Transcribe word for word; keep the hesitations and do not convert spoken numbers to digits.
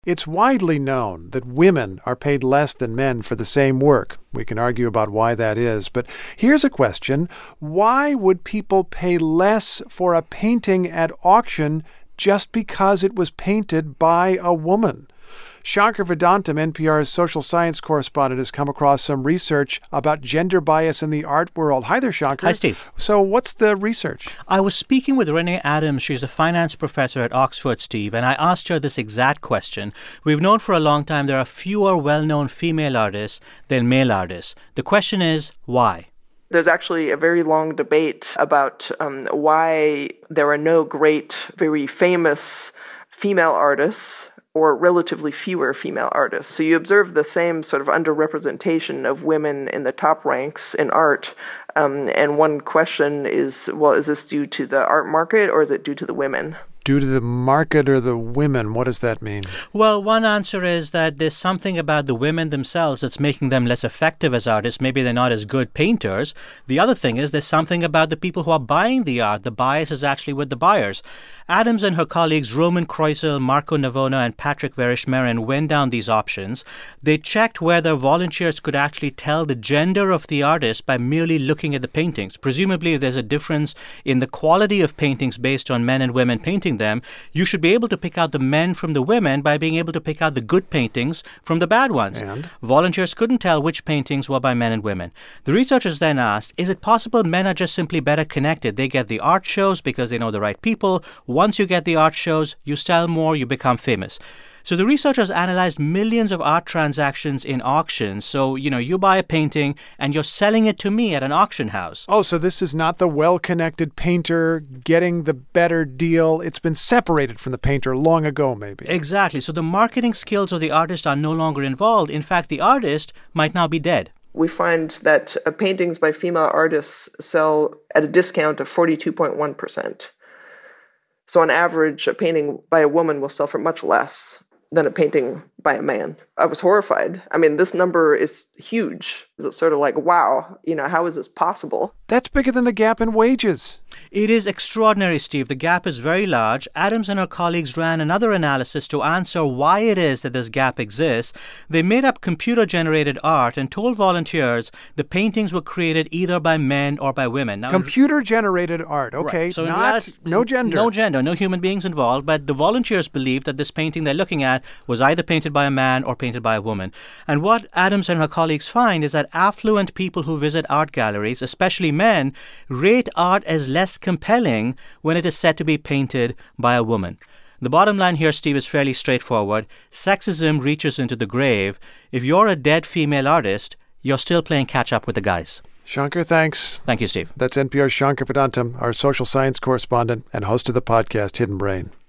It's widely known that women are paid less than men for the same work. We can argue about why that is, but here's a question. Why would people pay less for a painting at auction just because it was painted by a woman? Shankar Vedantam, N P R's social science correspondent, has come across some research about gender bias in the art world. Hi there, Shankar. Hi, Steve. So what's the research? I was speaking with Renee Adams. She's a finance professor at Oxford, Steve, and I asked her this exact question. We've known for a long time there are fewer well-known female artists than male artists. The question is, why? There's actually a very long debate about um, why there are no great, very famous female artists or relatively fewer female artists. So you observe the same sort of underrepresentation of women in the top ranks in art. Um, and one question is, well, is this due to the art market or is it due to the women? Due to the market or the women? What does that mean? Well, one answer is that there's something about the women themselves that's making them less effective as artists. Maybe they're not as good painters. The other thing is there's something about the people who are buying the art. The bias is actually with the buyers. Adams and her colleagues Roman Kreuzl, Marco Navona, and Patrick Verishmerin went down these options. They checked whether volunteers could actually tell the gender of the artist by merely looking at the paintings. Presumably, if there's a difference in the quality of paintings based on men and women painting them, you should be able to pick out the men from the women by being able to pick out the good paintings from the bad ones. And? Volunteers couldn't tell which paintings were by men and women. The researchers then asked, is it possible men are just simply better connected? They get the art shows because they know the right people. Once you get the art shows, you sell more, you become famous. So the researchers analyzed millions of art transactions in auctions. So, you know, you buy a painting and you're selling it to me at an auction house. Oh, so this is not the well-connected painter getting the better deal. It's been separated from the painter long ago, maybe. Exactly. So the marketing skills of the artist are no longer involved. In fact, the artist might now be dead. We find that uh, paintings by female artists sell at a discount of forty-two point one percent. So on average, a painting by a woman will sell for much less than a painting by a man. I was horrified. I mean, this number is huge. It's sort of like, wow, you know, how is this possible? That's bigger than the gap in wages. It is extraordinary, Steve. The gap is very large. Adams and her colleagues ran another analysis to answer why it is that this gap exists. They made up computer-generated art and told volunteers the paintings were created either by men or by women. Now, computer-generated art, okay. Right. So not, reality, no gender. No gender, no human beings involved. But the volunteers believed that this painting they're looking at was either painted by a man or painted by a woman. And what Adams and her colleagues find is that affluent people who visit art galleries, especially men, rate art as less compelling when it is said to be painted by a woman. The bottom line here, Steve, is fairly straightforward. Sexism reaches into the grave. If you're a dead female artist, you're still playing catch-up with the guys. Shankar, thanks. Thank you, Steve. That's N P R's Shankar Vedantam, our social science correspondent and host of the podcast Hidden Brain.